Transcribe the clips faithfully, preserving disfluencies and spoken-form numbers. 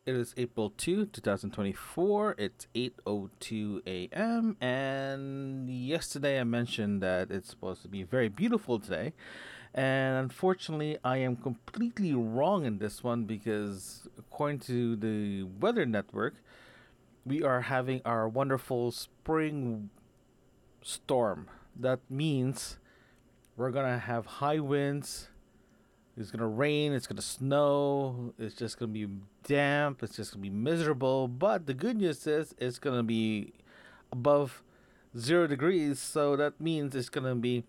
It is April second, twenty twenty-four. It's eight oh two a m. And yesterday I mentioned that it's supposed to be very beautiful today. And unfortunately, I am completely wrong in this one because according to the Weather Network, we are having our wonderful spring storm. That means we're going to have high winds. It's gonna rain. It's gonna snow. It's just gonna be damp. It's just gonna be miserable. But the good news is it's gonna be above zero degrees. So that means it's gonna be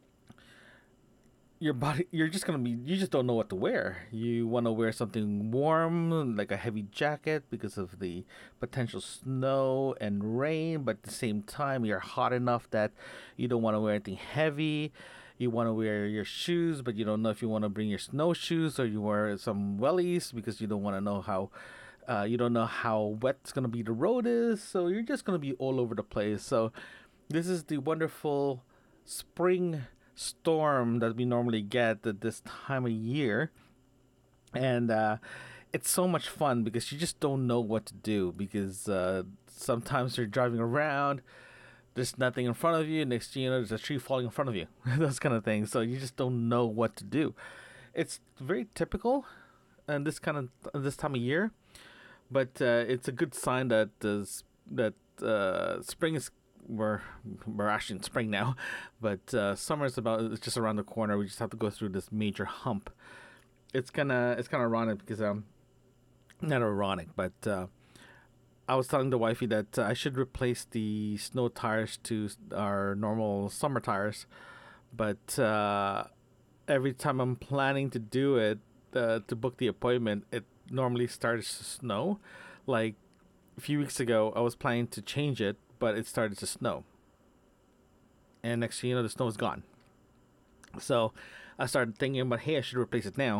your body. You're just gonna be. You just don't know what to wear. You want to wear something warm, like a heavy jacket, because of the potential snow and rain. But at the same time, you're hot enough that you don't want to wear anything heavy. You want to wear your shoes, but you don't know if you want to bring your snowshoes or you wear some wellies because you don't want to know how, uh, you don't know how wet it's gonna be the road is. So you're just gonna be all over the place. So this is the wonderful spring storm that we normally get at this time of year, and uh, it's so much fun because you just don't know what to do because uh, sometimes you're driving around. There's nothing in front of you. Next thing you know, there's a tree falling in front of you. Those kind of things. So you just don't know what to do. It's very typical, and this kind of this time of year, but uh, it's a good sign that uh, that uh, spring is. We're we're actually in spring now, but uh, summer is about it's just around the corner. We just have to go through this major hump. It's kind of it's kind of ironic because um not ironic, but uh, I was telling the wifey that uh, I should replace the snow tires to our normal summer tires, but uh, every time I'm planning to do it, uh, to book the appointment, it normally starts to snow. Like a few weeks ago, I was planning to change it, but it started to snow. And next thing you know, the snow is gone. So I started thinking about, hey, I should replace it now.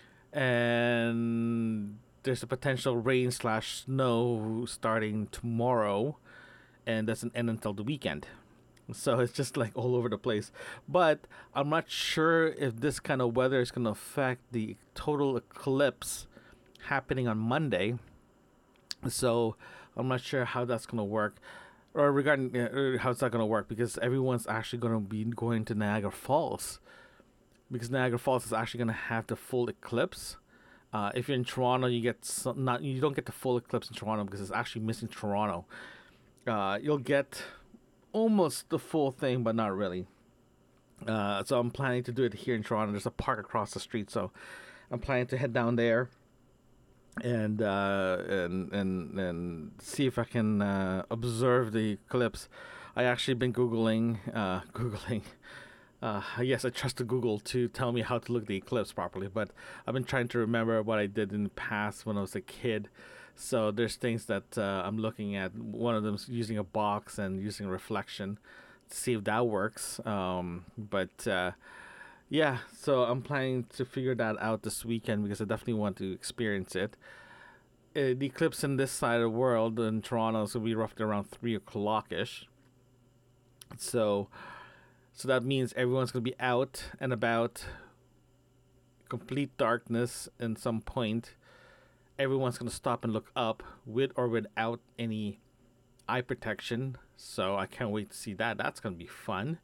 And there's a potential rain slash snow starting tomorrow and doesn't end until the weekend. So it's just like all over the place. But I'm not sure if this kind of weather is going to affect the total eclipse happening on Monday. So I'm not sure how that's going to work. Or regarding uh, how it's not going to work because everyone's actually going to be going to Niagara Falls. Because Niagara Falls is actually going to have the full eclipse. Uh, if you're in Toronto, you get some, not you don't get the full eclipse in Toronto because it's actually missing Toronto. Uh, you'll get almost the full thing, but not really. Uh, so I'm planning to do it here in Toronto. There's a park across the street, so I'm planning to head down there and uh, and and and see if I can uh, observe the eclipse. I actually been googling, uh, googling. Uh, yes, I trusted Google to tell me how to look at the eclipse properly, but I've been trying to remember what I did in the past when I was a kid. So there's things that uh, I'm looking at. One of them is using a box and using reflection to see if that works. Um, but uh, yeah, so I'm planning to figure that out this weekend because I definitely want to experience it. Uh, the eclipse in this side of the world in Toronto is going to be roughly around three o'clock ish. So. So that means everyone's going to be out and about, complete darkness in some point. Everyone's going to stop and look up with or without any eye protection. So I can't wait to see that. That's going to be fun.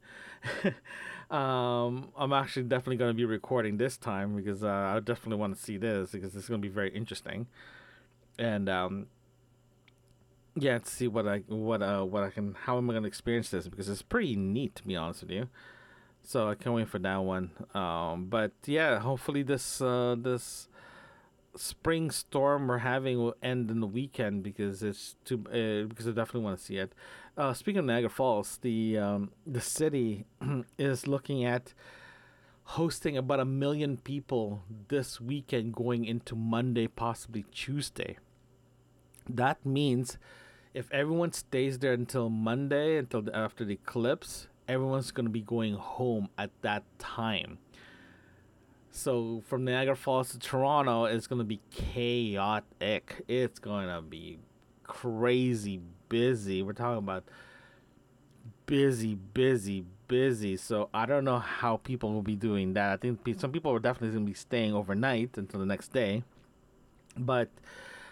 um, I'm actually definitely going to be recording this time because uh, I definitely want to see this because it's going to be very interesting. And um, yeah, to see what I what uh what I can how am I gonna experience this because it's pretty neat to be honest with you. So I can't wait for that one. Um, but yeah, hopefully this uh this spring storm we're having will end in the weekend because it's too uh, because I definitely want to see it. Uh, speaking of Niagara Falls, the um the city is looking at hosting about a million people this weekend going into Monday, possibly Tuesday. That means if everyone stays there until Monday, until the, after the eclipse, everyone's going to be going home at that time. So from Niagara Falls to Toronto, it's going to be chaotic. It's going to be crazy busy. We're talking about busy, busy, busy. So I don't know how people will be doing that. I think some people are definitely going to be staying overnight until the next day. But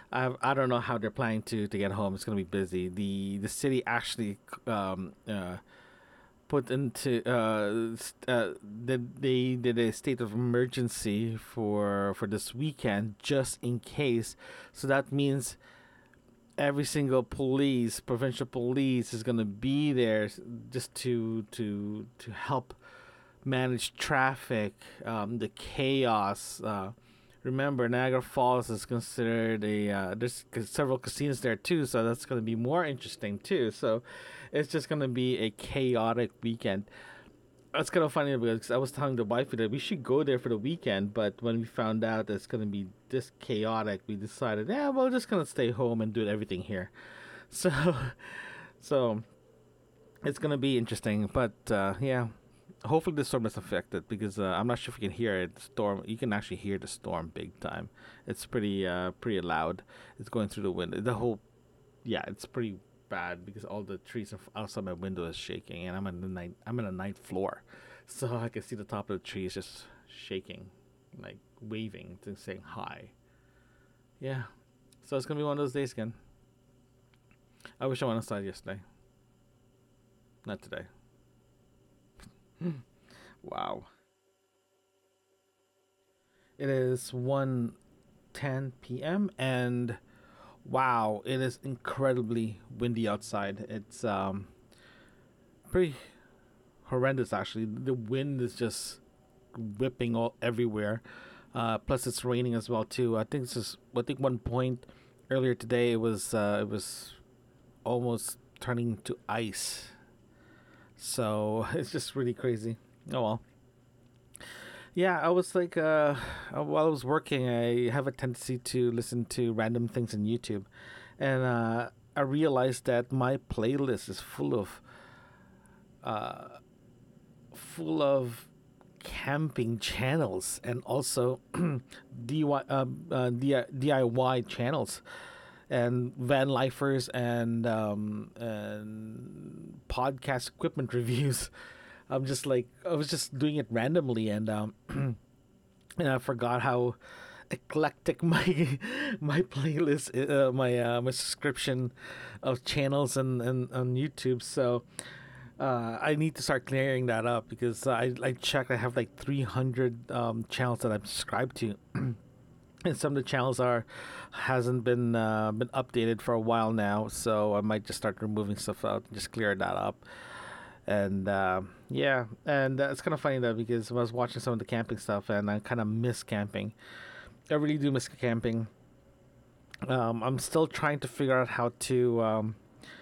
I I don't know how they're planning to to get home. It's gonna be busy. The the city actually um uh put into uh, uh they, they did a state of emergency for for this weekend just in case. So that means every single police, provincial police, is gonna be there just to to to help manage traffic, um, the chaos. Uh, remember, Niagara Falls is considered a uh, there's several casinos there too, so that's gonna be more interesting too. So it's just gonna be a chaotic weekend. That's kind of funny because I was telling the wife that we should go there for the weekend, but when we found out that it's gonna be this chaotic, we decided, yeah, well, we're just gonna stay home and do everything here. So, so it's gonna be interesting, but uh, yeah, hopefully the storm is affected because uh, I'm not sure if you can hear it. The storm, you can actually hear the storm big time. It's pretty, uh, pretty loud. It's going through the window. The whole, yeah, it's pretty bad because all the trees outside my window is shaking, and I'm in the ninth. I'm in a ninth floor, so I can see the top of the trees just shaking, like waving to saying hi. Yeah, so it's gonna be one of those days again. I wish I went outside yesterday, not today. Wow. It is one ten p m and wow, it is incredibly windy outside. It's um pretty horrendous actually. The wind is just whipping all everywhere. Uh, plus it's raining as well too. I think this is I think one point earlier today it was uh, it was almost turning to ice. So it's just really crazy. Oh well. Yeah, I was like, uh, uh, while I was working, I have a tendency to listen to random things on YouTube, and uh, I realized that my playlist is full of, uh, full of camping channels and also D I Y, uh, uh, D I Y channels and van lifers and um, and podcast equipment reviews. I'm just like I was just doing it randomly, and um, and I forgot how eclectic my my playlist, uh, my uh, my subscription of channels and, and on YouTube. So uh, I need to start clearing that up because I I checked. I have like three hundred um, channels that I'm subscribed to. And some of the channels are hasn't been uh, been updated for a while now, so I might just start removing stuff out and just clear that up. And uh, yeah, and uh, it's kind of funny though because I was watching some of the camping stuff and I kind of miss camping. I really do miss camping. Um, I'm still trying to figure out how to um,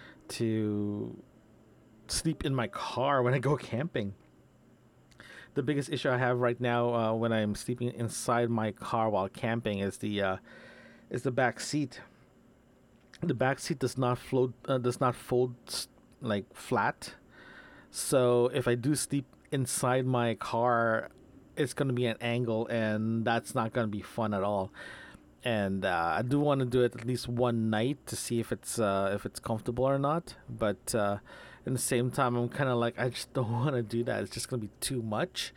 to sleep in my car when I go camping. The biggest issue I have right now uh, when I'm sleeping inside my car while camping is the uh, is the back seat. The back seat does not float uh, does not fold like flat. So if I do sleep inside my car, it's going to be an angle, and that's not going to be fun at all. And uh, I do want to do it at least one night to see if it's uh, if it's comfortable or not. But uh, in the same time, I'm kind of like I just don't want to do that. It's just going to be too much.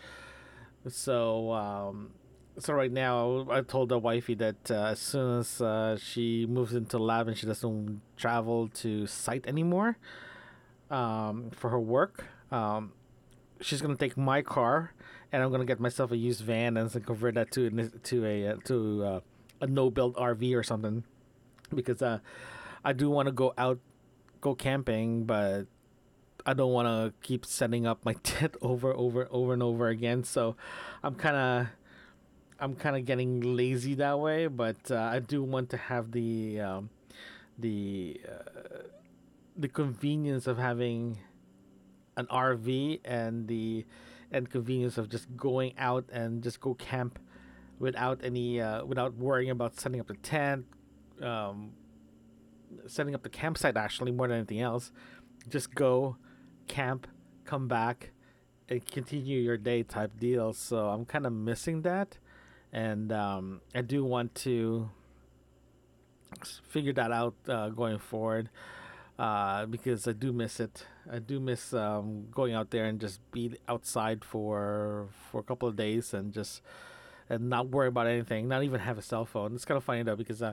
So um, so right now, I told the wifey that uh, as soon as uh, she moves into lab and she doesn't travel to site anymore, um, for her work. Um, she's gonna take my car, and I'm gonna get myself a used van and then convert that to to a uh, to uh, a no build R V or something, because uh, I do want to go out, go camping, but I don't want to keep setting up my tent over over over and over again. So I'm kind of I'm kind of getting lazy that way, but uh, I do want to have the um, the uh, the convenience of having an R V and the and convenience of just going out and just go camp without any uh, without worrying about setting up the tent, um, setting up the campsite actually more than anything else. Just go camp, come back, and continue your day type deal. So I'm kind of missing that, and um, I do want to figure that out uh, going forward uh, because I do miss it. I do miss um, going out there and just be outside for for a couple of days and just and not worry about anything, not even have a cell phone. It's kind of funny though because uh,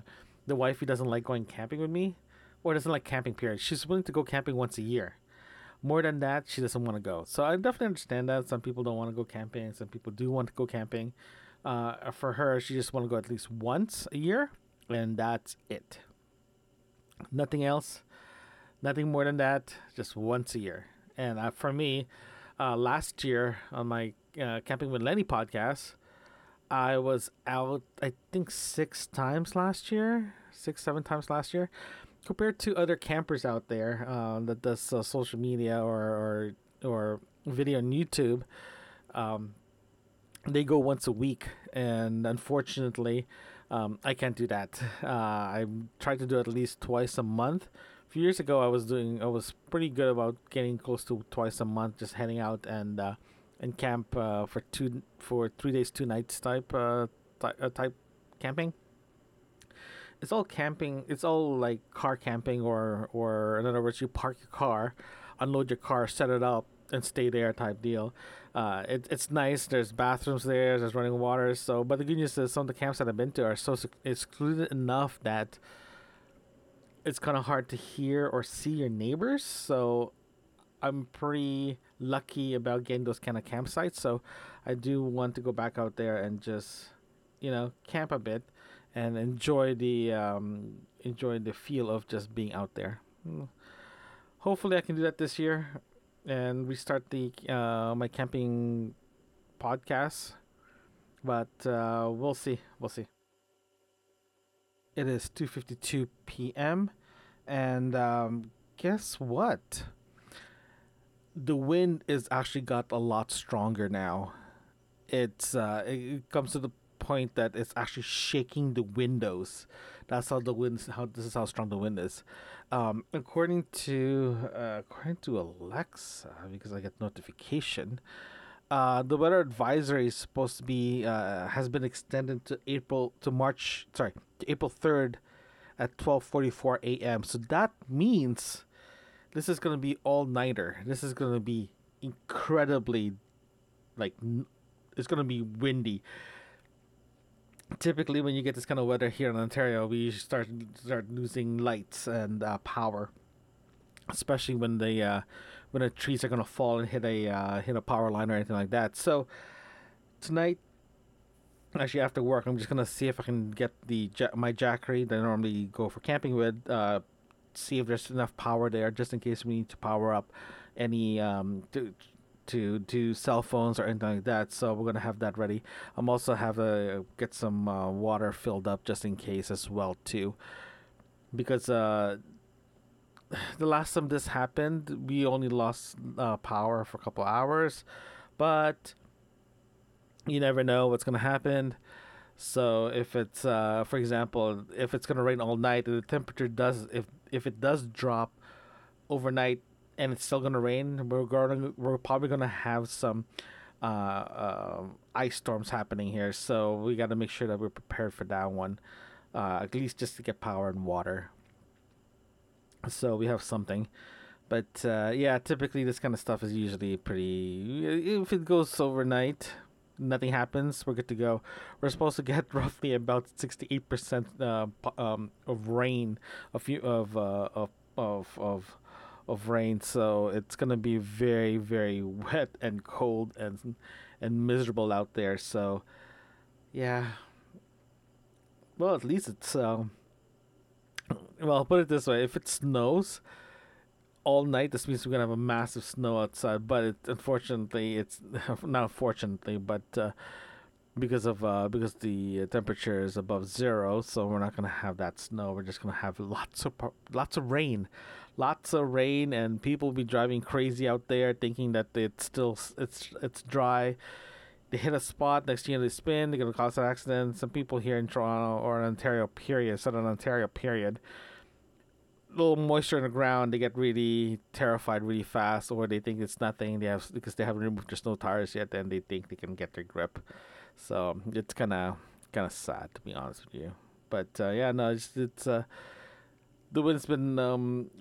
the wifey doesn't like going camping with me, or doesn't like camping. Period. She's willing to go camping once a year. More than that, she doesn't want to go. So I definitely understand that. Some people don't want to go camping. Some people do want to go camping. Uh, for her, she just want to go at least once a year, and that's it. Nothing else. Nothing more than that. Just once a year. And uh, for me, uh, last year on my uh, Camping with Lenny podcast, I was out, I think, six times last year, six, seven times last year, compared to other campers out there uh, that does uh, social media or, or or video on YouTube. Um, they go once a week, and unfortunately, um, I can't do that. Uh, I try to do at least twice a month. A few years ago, I was doing, I was pretty good about getting close to twice a month, just heading out and uh, and camp uh, for two for three days, two nights type uh, ty- uh, type camping. It's all camping. It's all like car camping, or or in other words, you park your car, unload your car, set it up, and stay there type deal. Uh, it, it's nice. There's bathrooms there. There's running water. So, but the good news is some of the camps that I've been to are so sec- excluded enough that it's kind of hard to hear or see your neighbors. So I'm pretty lucky about getting those kind of campsites. So I do want to go back out there and just, you know, camp a bit and enjoy the um, enjoy the feel of just being out there. Mm. Hopefully, I can do that this year and restart the uh, my camping podcast. But uh, we'll see. We'll see. It is two fifty two p m and um, guess what? The wind is actually got a lot stronger now. It's uh, it comes to the point that it's actually shaking the windows. That's how the wind. How this is how strong the wind is. Um, according to uh, according to Alexa, because I get notification. Uh, the weather advisory is supposed to be uh, has been extended to April to March. Sorry, to April third at twelve forty four a m. So that means this is gonna be all nighter. This is gonna be incredibly like it's gonna be windy. Typically, when you get this kind of weather here in Ontario, we start start losing lights and uh, power, especially when the uh, when the trees are gonna fall and hit a uh, hit a power line or anything like that. So tonight, actually after work, I'm just gonna see if I can get the ja- my Jackery that I normally go for camping with. Uh, see if there's enough power there, just in case we need to power up any um to to to cell phones or anything like that. So we're gonna have that ready. I'm also have to get some uh, water filled up just in case as well too, because uh the last time this happened, we only lost uh, power for a couple hours, but you never know what's gonna happen. So if it's, uh, for example, if it's gonna rain all night, and the temperature does, if if it does drop overnight, and it's still gonna rain, we're going we're probably gonna have some uh, uh, ice storms happening here. So we got to make sure that we're prepared for that one, uh, at least just to get power and water. So we have something. But uh, yeah, typically this kind of stuff is usually pretty. If it goes overnight, nothing happens. We're good to go. We're supposed to get roughly about sixty-eight percent uh, um, of rain, of few of uh, of of of of rain. So it's gonna be very very wet and cold and and miserable out there. So yeah. Well, at least it's. Uh, well, put it this way: if it snows all night, this means we're gonna have a massive snow outside. But it, unfortunately, it's not unfortunately, but uh, because of uh, because the temperature is above zero, so we're not gonna have that snow. We're just gonna have lots of lots of rain, lots of rain, and people will be driving crazy out there, thinking that it's still it's it's dry. They hit a spot, next thing you know, they spin. They're gonna cause an accident. Some people here in Toronto or in Ontario, period, Southern Ontario, period, little moisture in the ground, they get really terrified really fast, or they think it's nothing. They have because they haven't removed their snow tires yet, and they think they can get their grip. So it's kind of kind of sad, to be honest with you. But uh, yeah, no, it's it's uh, the wind's been um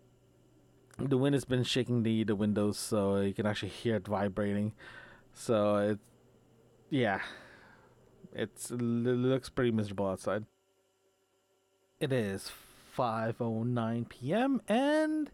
the wind has been shaking the the windows, so you can actually hear it vibrating. So it's yeah, it's it looks pretty miserable outside. It is five oh nine p m and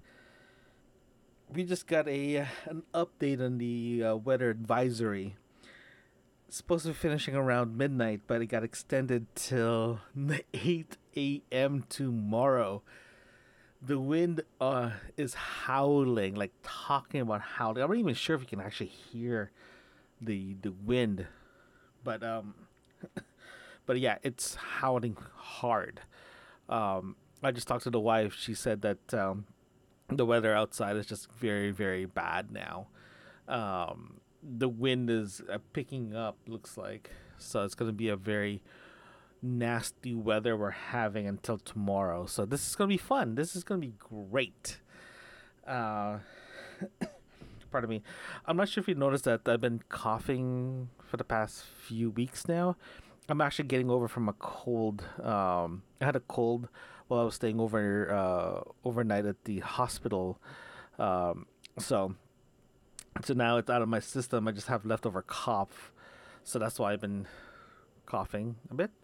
we just got a an update on the uh, weather advisory. It's supposed to be finishing around midnight, but it got extended till eight a m tomorrow. The wind uh, is howling, like talking about howling. I'm not even sure if you can actually hear the the wind, but um, but yeah, it's howling hard. Um, I just talked to the wife. She said that um, the weather outside is just very very bad now. Um, the wind is uh, picking up. Looks like so it's gonna be a very nasty weather we're having until tomorrow. So this is gonna be fun. This is gonna be great. Uh, Pardon me. I'm not sure if you noticed that I've been coughing for the past few weeks now. I'm actually getting over from a cold. Um, I had a cold while I was staying over uh, overnight at the hospital. Um, so so now it's out of my system. I just have leftover cough. So that's why I've been coughing a bit.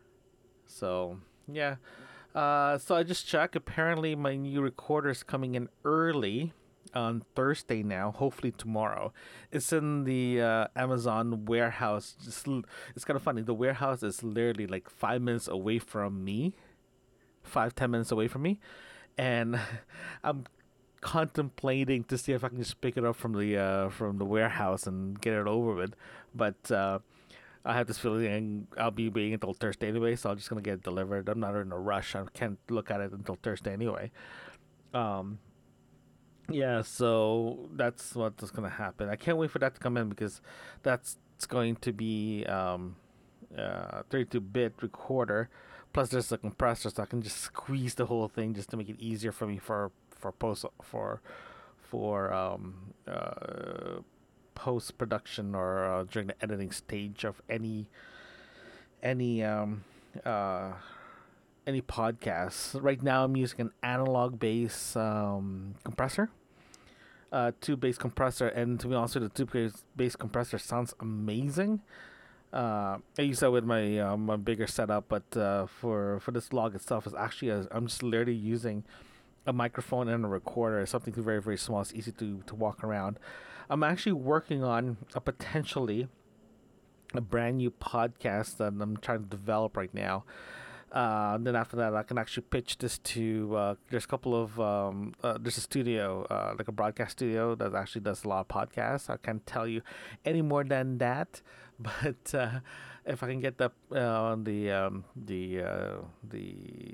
So yeah. Uh, so I just checked. Apparently, my new recorder is coming in early on Thursday now. Hopefully tomorrow. It's in the uh, Amazon warehouse. Just l- it's kind of funny. The warehouse is literally like five minutes away from me, five ten minutes away from me, and I'm contemplating to see if I can just pick it up from the uh, from the warehouse and get it over with. But uh, I have this feeling I'll be waiting until Thursday anyway, so I'm just gonna get it delivered. I'm not in a rush. I can't look at it until Thursday anyway. Um, yeah, so that's what's gonna happen. I can't wait for that to come in because that's it's going to be um, uh, thirty-two bit recorder. Plus, there's a compressor, so I can just squeeze the whole thing just to make it easier for me for for post for for um, uh, post production or uh, during the editing stage of any any um uh any podcasts. Right now, I'm using an analog bass um, compressor, uh, two bass compressor, and to be honest, with the two bass bass compressor sounds amazing. Uh, I use that with my uh, my bigger setup, but uh, for for this log itself, is actually a, I'm just literally using a microphone and a recorder. Something very very small. It's easy to to walk around. I'm actually working on a potentially a brand new podcast that I'm trying to develop right now. Uh, then after that, I can actually pitch this to. Uh, there's a couple of um, uh, there's a studio, uh, like a broadcast studio that actually does a lot of podcasts. I can't tell you any more than that, but uh, if I can get the uh, the um, the uh, the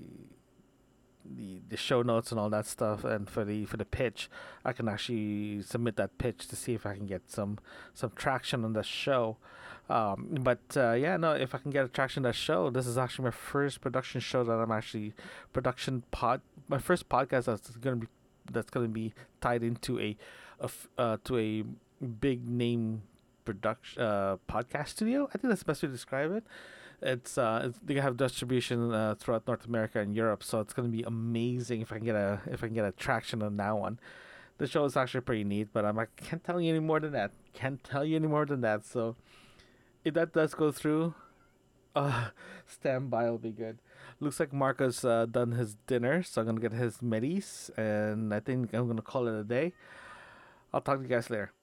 the the show notes and all that stuff, and for the for the pitch, I can actually submit that pitch to see if I can get some some traction on the show. Um, but uh, yeah, no, if I can get a traction on that show, this is actually my first production show that I'm actually production pod my first podcast that's gonna be that's gonna be tied into a, a f- uh, to a big name production uh, podcast studio. I think that's the best way to describe it. It's uh, it's, they have distribution uh, throughout North America and Europe, so it's gonna be amazing if I can get a if I can get a traction on that one. The show is actually pretty neat, but um, I can't tell you any more than that. Can't tell you any more than that. So if that does go through, uh, standby will be good. Looks like Marco's uh, done his dinner, so I'm gonna get his medis, and I think I'm gonna call it a day. I'll talk to you guys later.